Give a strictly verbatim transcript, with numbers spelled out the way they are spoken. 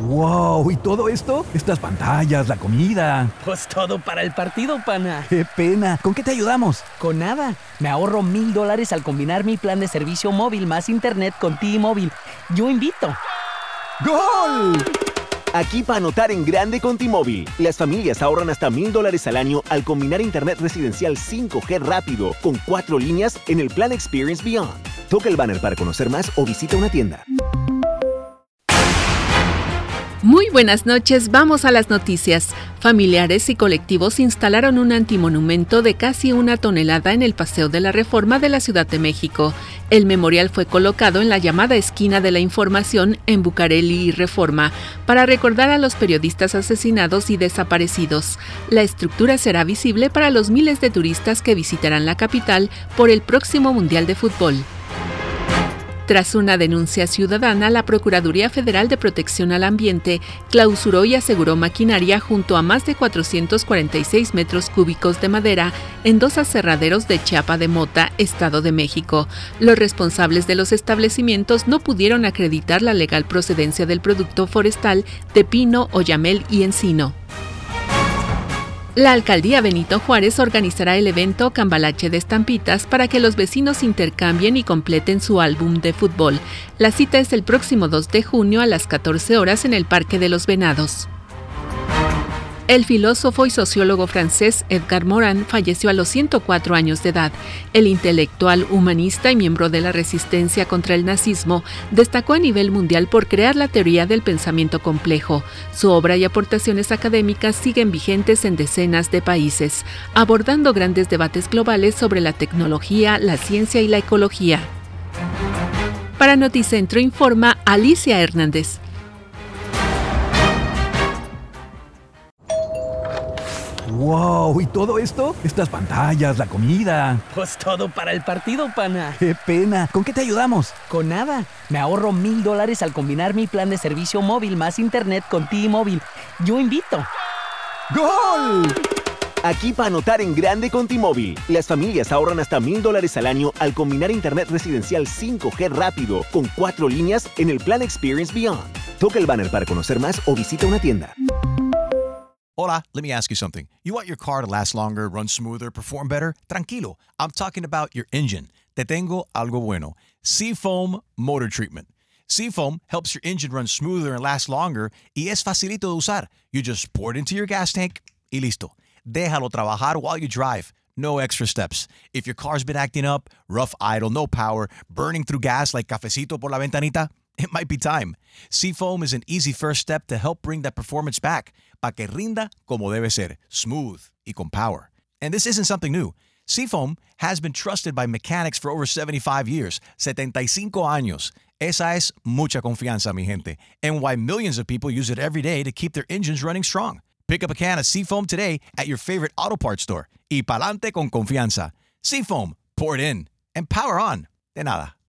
¡Wow! ¿Y todo esto? Estas pantallas, la comida. Pues todo para el partido, pana. ¡Qué pena! ¿Con qué te ayudamos? Con nada. Me ahorro mil dólares al combinar mi plan de servicio móvil más internet con T-Mobile. Yo invito. ¡Gol! Aquí para anotar en grande con T-Mobile. Las familias ahorran hasta mil dólares al año al combinar internet residencial cinco G rápido con cuatro líneas en el plan Experience Beyond. Toca el banner para conocer más o visita una tienda. Muy buenas noches, vamos a las noticias. Familiares y colectivos instalaron un antimonumento de casi una tonelada en el Paseo de la Reforma de la Ciudad de México. El memorial fue colocado en la llamada esquina de la Información en Bucareli y Reforma para recordar a los periodistas asesinados y desaparecidos. La estructura será visible para los miles de turistas que visitarán la capital por el próximo Mundial de Fútbol. Tras una denuncia ciudadana, la Procuraduría Federal de Protección al Ambiente clausuró y aseguró maquinaria junto a más de cuatrocientos cuarenta y seis metros cúbicos de madera en dos aserraderos de Chiapa de Mota, Estado de México. Los responsables de los establecimientos no pudieron acreditar la legal procedencia del producto forestal de pino, oyamel y encino. La Alcaldía Benito Juárez organizará el evento Cambalache de Estampitas para que los vecinos intercambien y completen su álbum de fútbol. La cita es el próximo dos de junio a las catorce horas en el Parque de los Venados. El filósofo y sociólogo francés Edgar Morin falleció a los ciento cuatro años de edad. El intelectual, humanista y miembro de la resistencia contra el nazismo destacó a nivel mundial por crear la teoría del pensamiento complejo. Su obra y aportaciones académicas siguen vigentes en decenas de países, abordando grandes debates globales sobre la tecnología, la ciencia y la ecología. Para Noticentro informa Alicia Hernández. ¡Wow! ¿Y todo esto? Estas pantallas, la comida. Pues todo para el partido, pana. ¡Qué pena! ¿Con qué te ayudamos? Con nada. Me ahorro mil dólares al combinar mi plan de servicio móvil más internet con T-Mobile. Yo invito. ¡Gol! Aquí para anotar en grande con T-Mobile. Las familias ahorran hasta mil dólares al año al combinar internet residencial cinco G rápido con cuatro líneas en el plan Experience Beyond. Toca el banner para conocer más o visita una tienda. Hola, let me ask you something. You want your car to last longer, run smoother, perform better? Tranquilo, I'm talking about your engine. Te tengo algo bueno. Seafoam Motor Treatment. Seafoam helps your engine run smoother and last longer y es facilito de usar. You just pour it into your gas tank y listo. Déjalo trabajar while you drive. No extra steps. If your car's been acting up, rough idle, no power, burning through gas like cafecito por la ventanita, it might be time. Seafoam is an easy first step to help bring that performance back, pa que rinda como debe ser, smooth y con power. And this isn't something new. Seafoam has been trusted by mechanics for over seventy-five years, setenta y cinco años. Esa es mucha confianza, mi gente, and why millions of people use it every day to keep their engines running strong. Pick up a can of Seafoam today at your favorite auto parts store. Y pa'lante con confianza. Seafoam, pour it in and power on. De nada.